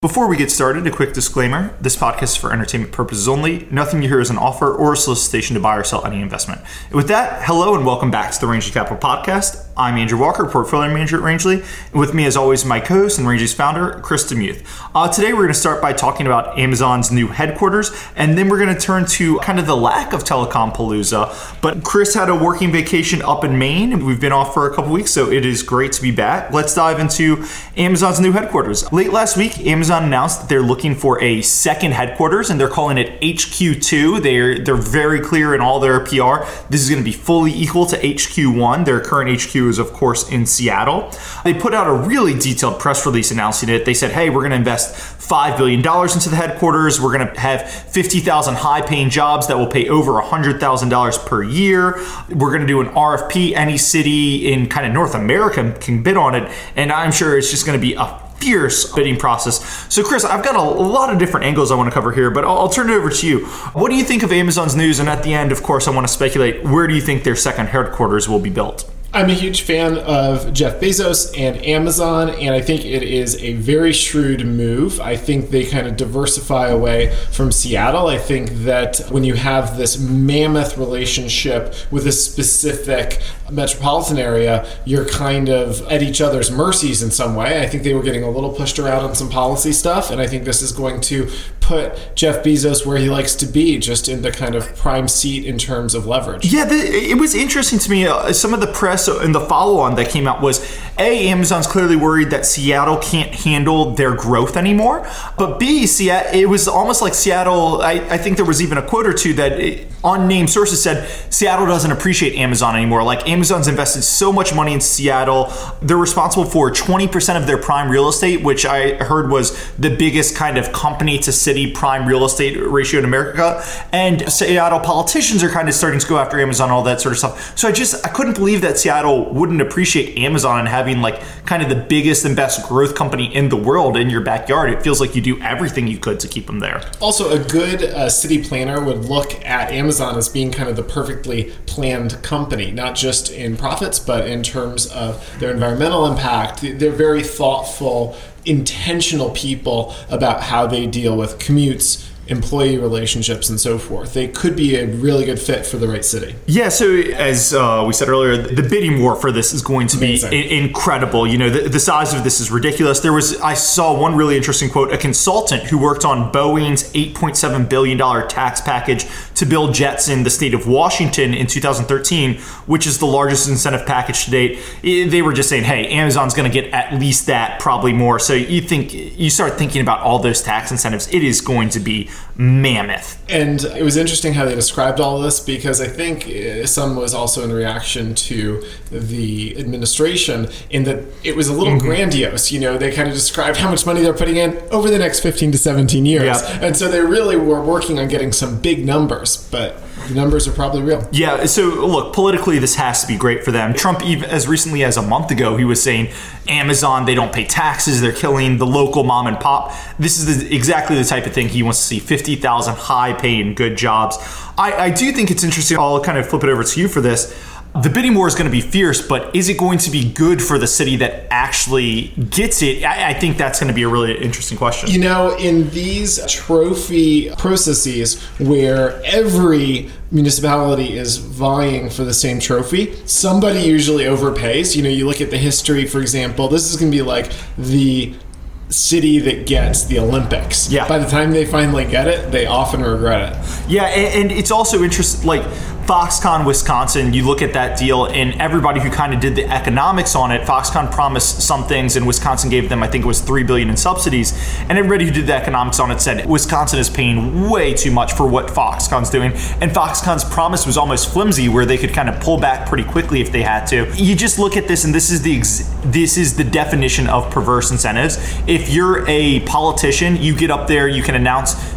Before we get started, a quick disclaimer. This podcast is for entertainment purposes only. Nothing you hear is an offer or a solicitation to buy or sell any investment. And with that, hello and welcome back to the Rangeley Capital Podcast. I'm Andrew Walker, Portfolio Manager at Rangeley. And with me, as always, my co-host and Rangeley's founder, Chris Demuth. Today, we're going to start by talking about Amazon's new headquarters, and then we're going to turn to kind of the lack of telecom palooza. But Chris had a working vacation up in Maine, and we've been off for a couple weeks, so it is great to be back. Let's dive into Amazon's new headquarters. Late last week, Amazon announced that they're looking for a second headquarters, and they're calling it HQ2. They're very clear in all their PR. This is going to be fully equal to HQ1. Their current HQ is, of course, in Seattle. They put out a really detailed press release announcing it. They said, hey, we're going to invest $5 billion into the headquarters. We're going to have 50,000 high-paying jobs that will pay over $100,000 per year. We're going to do an RFP. Any city in kind of North America can bid on it, and I'm sure it's just going to be a fierce bidding process. So Chris, I've got a lot of different angles I want to cover here, but I'll turn it over to you. What do you think of Amazon's news? And at the end, of course, I want to speculate, where do you think their second headquarters will be built? I'm a huge fan of Jeff Bezos and Amazon, and I think it is a very shrewd move. I think they kind of diversify away from Seattle. I think that when you have this mammoth relationship with a specific metropolitan area, you're kind of at each other's mercies in some way. I think they were getting a little pushed around on some policy stuff, and I think this is going to put Jeff Bezos where he likes to be, just in the kind of prime seat in terms of leverage. Yeah, it was interesting to me. Some of the press and the follow-on that came out was, A, Amazon's clearly worried that Seattle can't handle their growth anymore. But B, it was almost like Seattle, I think there was even a quote or two that unnamed sources said, Seattle doesn't appreciate Amazon anymore. Like, Amazon's invested so much money in Seattle. They're responsible for 20% of their prime real estate, which I heard was the biggest kind of company to city prime real estate ratio in America. And Seattle politicians are kind of starting to go after Amazon, all that sort of stuff. So I couldn't believe that Seattle wouldn't appreciate Amazon and having like kind of the biggest and best growth company in the world in your backyard. It feels like you do everything you could to keep them there. Also, a good city planner would look at Amazon as being kind of the perfectly planned company, not just in profits, but in terms of their environmental impact. They're very thoughtful, intentional people about how they deal with commutes, employee relationships, and so forth. They could be a really good fit for the right city. Yeah, so as we said earlier, the bidding war for this is going to be incredible. You know, the size of this is ridiculous. I saw one really interesting quote, a consultant who worked on Boeing's $8.7 billion tax package to build jets in the state of Washington in 2013, which is the largest incentive package to date. They were just saying, hey, Amazon's going to get at least that, probably more. So you start thinking about all those tax incentives, it is going to be mammoth. And it was interesting how they described all this, because I think some was also in reaction to the administration in that it was a little grandiose. You know, they kind of described how much money they're putting in over the next 15 to 17 years. Yeah. And so they really were working on getting some big numbers, but the numbers are probably real. Yeah, so look, politically, this has to be great for them. Trump, even as recently as a month ago, he was saying, Amazon, they don't pay taxes, they're killing the local mom and pop. This is exactly the type of thing he wants to see, 50,000 high-paying, good jobs. I do think it's interesting. I'll kind of flip it over to you for this. The bidding war is going to be fierce, but is it going to be good for the city that actually gets it? I think that's going to be a really interesting question. You know, in these trophy processes where every municipality is vying for the same trophy, somebody usually overpays. You know, you look at the history, for example, this is going to be like the city that gets the Olympics. Yeah. By the time they finally get it, they often regret it. Yeah, and it's also interesting, like Foxconn, Wisconsin, you look at that deal, and everybody who kind of did the economics on it, Foxconn promised some things, and Wisconsin gave them, I think it was $3 billion in subsidies, and everybody who did the economics on it said Wisconsin is paying way too much for what Foxconn's doing, and Foxconn's promise was almost flimsy, where they could kind of pull back pretty quickly if they had to. You just look at this, and this is the definition of perverse incentives. If you're a politician, you get up there, you can announce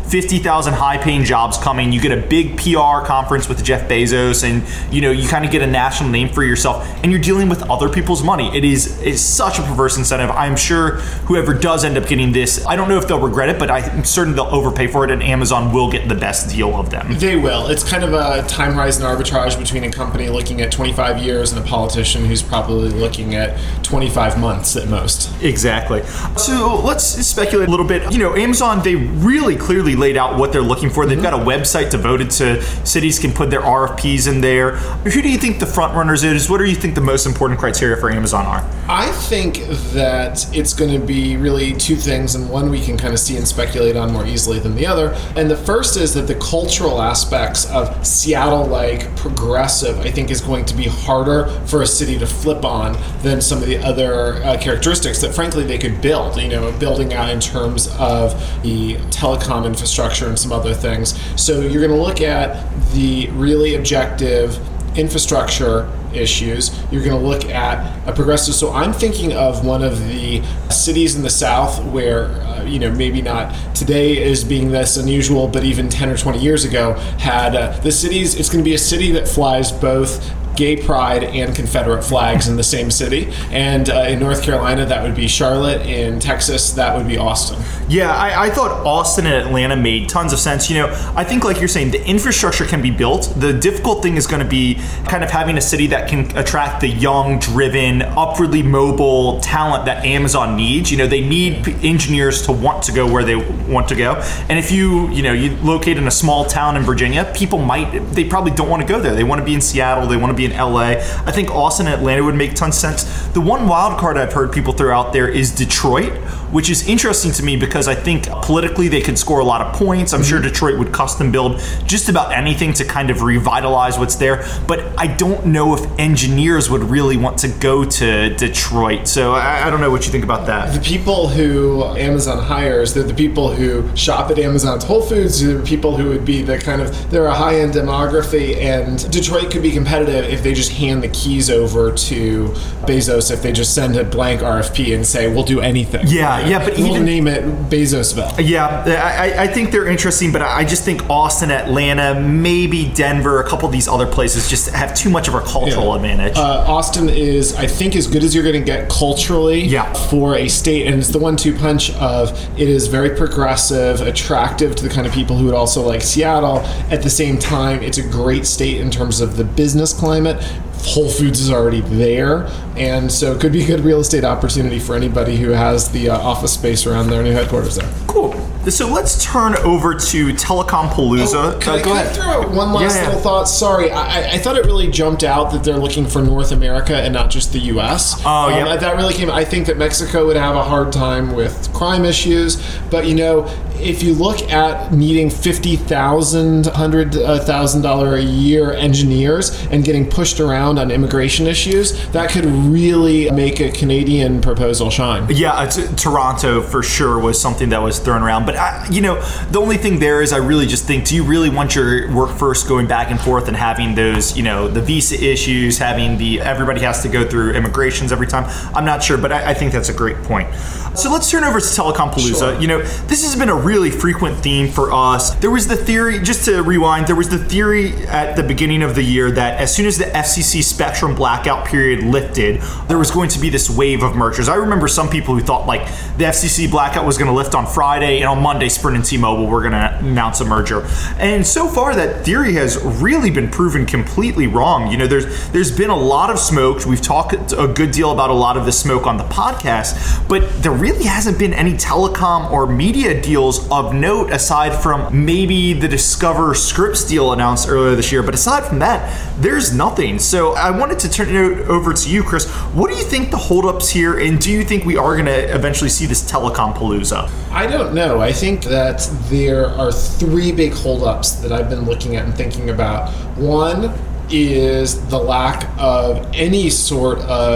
50,000 high-paying jobs coming. You get a big PR conference with Jeff Bezos, and you kind of get a national name for yourself, and you're dealing with other people's money. It's such a perverse incentive. I'm sure whoever does end up getting this, I don't know if they'll regret it, but I'm certain they'll overpay for it, and Amazon will get the best deal of them. They will. It's kind of a time horizon arbitrage between a company looking at 25 years and a politician who's probably looking at 25 months at most. Exactly. So let's speculate a little bit. Amazon, they really clearly laid out what they're looking for. They've got a website devoted to cities can put their RFPs in there. Who do you think the front runners is? What do you think the most important criteria for Amazon are? I think that it's going to be really two things, and one we can kind of see and speculate on more easily than the other. And the first is that the cultural aspects of Seattle-like progressive, I think, is going to be harder for a city to flip on than some of the other characteristics that, frankly, they could build, building out in terms of the telecom infrastructure and some other things. So you're going to look at the really objective infrastructure issues. You're going to look at a progressive. So I'm thinking of one of the cities in the South where, maybe not today as being this unusual, but even 10 or 20 years ago had the cities. It's going to be a city that flies both gay pride and Confederate flags in the same city. And in North Carolina, that would be Charlotte. In Texas, that would be Austin. Yeah, I thought Austin and Atlanta made tons of sense. I think like you're saying, the infrastructure can be built. The difficult thing is going to be kind of having a city that can attract the young, driven, upwardly mobile talent that Amazon needs. They need engineers to want to go where they want to go. And if you locate in a small town in Virginia, they probably don't want to go there. They want to be in Seattle. They want to be in LA. I think Austin and Atlanta would make tons of sense. The one wild card I've heard people throw out there is Detroit, which is interesting to me because I think politically they could score a lot of points. I'm sure Detroit would custom build just about anything to kind of revitalize what's there. But I don't know if engineers would really want to go to Detroit. So I don't know what you think about that. The people who Amazon hires, they're the people who shop at Amazon's Whole Foods. They're the people who would be they're a high-end demography, and Detroit could be competitive if they just hand the keys over to Bezos, if they just send a blank RFP and say, we'll do anything. Yeah, but we'll name it Bezosville. Yeah, I think they're interesting, but I just think Austin, Atlanta, maybe Denver, a couple of these other places just have too much of a cultural advantage. Austin is, I think, as good as you're going to get culturally for a state, and it's the 1-2 punch of it is very progressive, attractive to the kind of people who would also like Seattle. At the same time, it's a great state in terms of the business climate. Whole Foods is already there, and so it could be a good real estate opportunity for anybody who has the office space around their new headquarters there. Cool. So let's turn over to Telecom Palooza. Can I throw out one last little thought? Sorry, I thought it really jumped out that they're looking for North America and not just the U.S. That really came. I think that Mexico would have a hard time with crime issues, but if you look at needing $50,000, $100,000 a year engineers and getting pushed around on immigration issues, that could really make a Canadian proposal shine. Yeah, Toronto for sure was something that was thrown around. But, the only thing there is I really just think, do you really want your workforce going back and forth and having those, the visa issues, everybody has to go through immigrations every time? I'm not sure, but I think that's a great point. So let's turn over to Telecom Palooza. Sure. This has been a really frequent theme for us. There was the theory, just to rewind, there was the theory at the beginning of the year that as soon as the FCC Spectrum blackout period lifted, there was going to be this wave of mergers. I remember some people who thought the FCC blackout was going to lift on Friday, and on Monday, Sprint and T-Mobile were going to announce a merger. And so far, that theory has really been proven completely wrong. There's been a lot of smoke. We've talked a good deal about a lot of the smoke on the podcast, but there really hasn't been any telecom or media deals of note aside from maybe the Discover Scripps deal announced earlier this year. But aside from that, there's nothing. So I wanted to turn it over to you, Chris. What do you think the holdups here, and do you think we are going to eventually see this Telecom Palooza? I don't know. I think that there are three big holdups that I've been looking at and thinking about. One is the lack of any sort of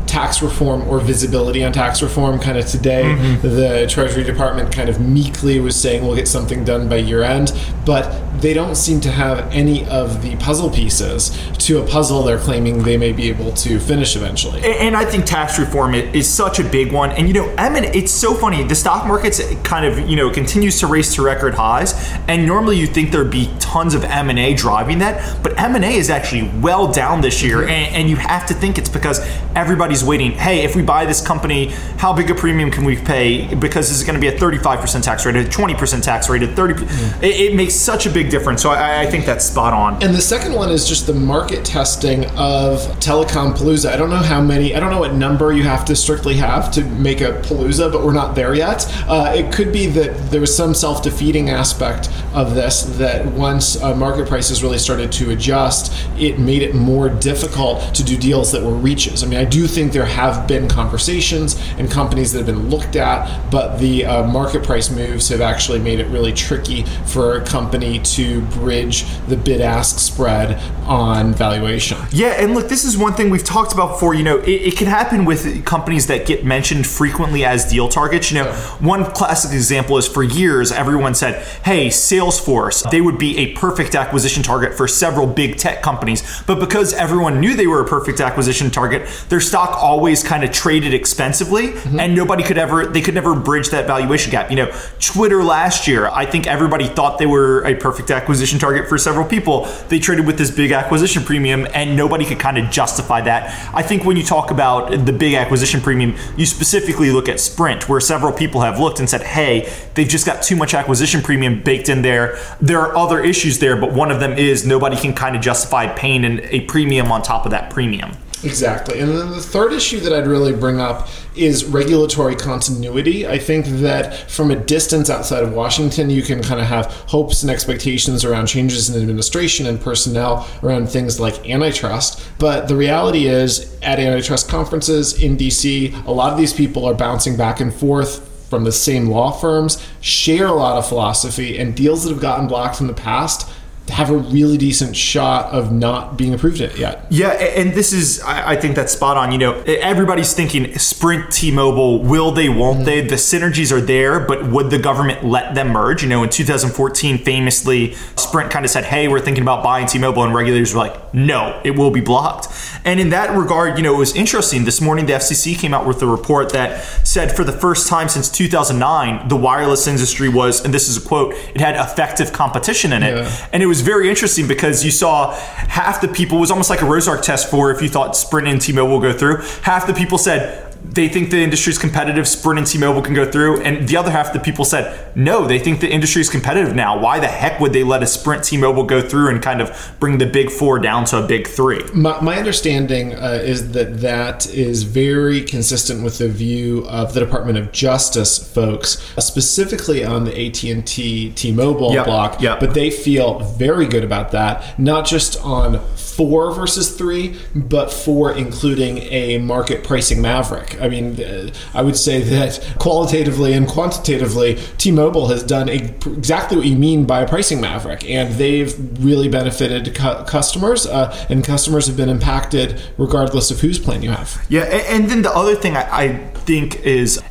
tax reform or visibility on tax reform. Kind of today, the Treasury Department kind of meekly was saying we'll get something done by year end, but they don't seem to have any of the puzzle pieces to a puzzle they're claiming they may be able to finish eventually. And I think tax reform is such a big one. And, it's so funny. The stock market's kind of, continues to race to record highs. And normally you think there'd be tons of M&A driving that. But M&A is actually well down this year. And you have to think it's because everybody's waiting. Hey, if we buy this company, how big a premium can we pay? Because this is going to be a 35% tax rate, a 20% tax rate, a 30%. It makes such a big difference. So I think that's spot on. And the second one is just the market testing of Telecom Palooza. I don't know what number you have to strictly have to make a Palooza, but we're not there yet. It could be that there was some self-defeating aspect of this, that once market prices really started to adjust, it made it more difficult to do deals that were reaches. I mean, I do think there have been conversations and companies that have been looked at, but the market price moves have actually made it really tricky for a company to bridge the bid-ask spread on valuation. Yeah, and look, this is one thing we've talked about before. It can happen with companies that get mentioned frequently as deal targets. One classic example is for years, everyone said, hey, Salesforce, they would be a perfect acquisition target for several big tech companies. But because everyone knew they were a perfect acquisition target, their stock always kind of traded expensively, and they could never bridge that valuation gap. Twitter last year, I think everybody thought they were a perfect acquisition target for several people. They traded with this big acquisition premium, and nobody could kind of justify that. I think when you talk about the big acquisition premium, you specifically look at Sprint, where several people have looked and said, hey, they've just got too much acquisition premium baked in there. There are other issues there, but one of them is nobody can kind of justify paying a premium on top of that premium. Exactly. And then the third issue that I'd really bring up is regulatory continuity. I think that from a distance outside of Washington, you can kind of have hopes and expectations around changes in administration and personnel around things like antitrust. But the reality is, at antitrust conferences in DC, a lot of these people are bouncing back and forth from the same law firms, share a lot of philosophy, and deals that have gotten blocked in the past have a really decent shot of not being approved yet. Yeah, and this is, I think that's spot on. Everybody's thinking Sprint, T-Mobile, will they, won't they? The synergies are there, but would the government let them merge? In 2014, famously, Sprint kind of said, hey, we're thinking about buying T-Mobile, and regulators were like, no, it will be blocked. And in that regard, it was interesting. This morning, the FCC came out with a report that said for the first time since 2009, the wireless industry was, and this is a quote, it had effective competition in it. Yeah. And it was very interesting because you saw half the people, it was almost like a Rorschach test for if you thought Sprint and T-Mobile will go through. Half the people said they think the industry is competitive, Sprint and T-Mobile can go through. And the other half of the people said, no, they think the industry is competitive now. Why the heck would they let a Sprint, T-Mobile go through and kind of bring the big four down to a big three? My understanding is that is very consistent with the view of the Department of Justice folks, specifically on the AT&T T-Mobile block. Yep. But they feel very good about that, not just on 4 versus 3, but 4 including a market pricing maverick. I mean, I would say that qualitatively and quantitatively, T-Mobile has done exactly what you mean by a pricing maverick, and they've really benefited customers, and customers have been impacted regardless of whose plan you have. Yeah, and then the other thing I think is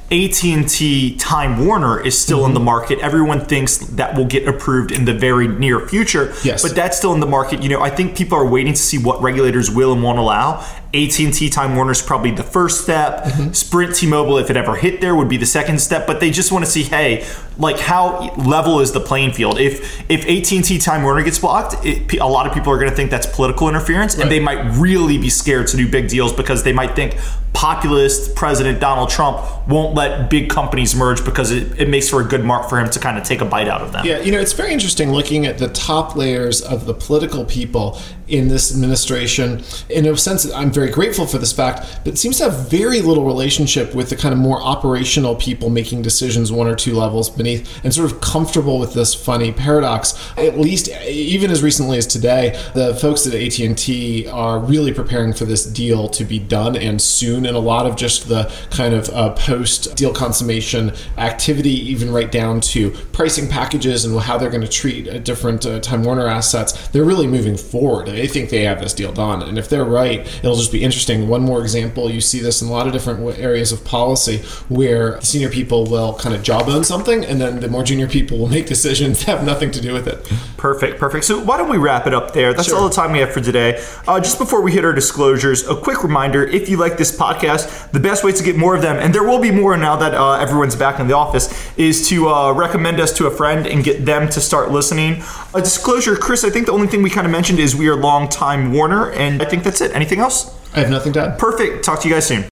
AT&T Time Warner is still in the market. Everyone thinks that will get approved in the very near future, yes, but that's still in the market. I think people are waiting to see what regulators will and won't allow. AT&T Time Warner is probably the first step. Sprint T-Mobile, if it ever hit there, would be the second step. But they just want to see, hey, how level is the playing field? If AT&T Time Warner gets blocked, a lot of people are going to think that's political interference, and they might really be scared to do big deals because they might think populist President Donald Trump won't let big companies merge because it makes for a good mark for him to kind of take a bite out of them. Yeah, it's very interesting looking at the top layers of the political people in this administration. In a sense, I'm very grateful for this fact, but it seems to have very little relationship with the kind of more operational people making decisions 1 or 2 levels beneath, and sort of comfortable with this funny paradox. At least, even as recently as today, the folks at AT&T are really preparing for this deal to be done and soon, and a lot of just the kind of post-deal consummation activity, even right down to pricing packages and how they're going to treat different Time Warner assets, they're really moving forward. they think they have this deal done. And if they're right, it'll just be interesting. One more example, you see this in a lot of different areas of policy where senior people will kind of jawbone something, and then the more junior people will make decisions that have nothing to do with it. Perfect. So why don't we wrap it up there? That's all the time we have for today. Just before we hit our disclosures, a quick reminder, if you like this podcast, the best way to get more of them, and there will be more now that everyone's back in the office, is to recommend us to a friend and get them to start listening. A disclosure, Chris, I think the only thing we kind of mentioned is we are longtime Warner, and I think that's it. Anything else? I have nothing to add. Perfect. Talk to you guys soon.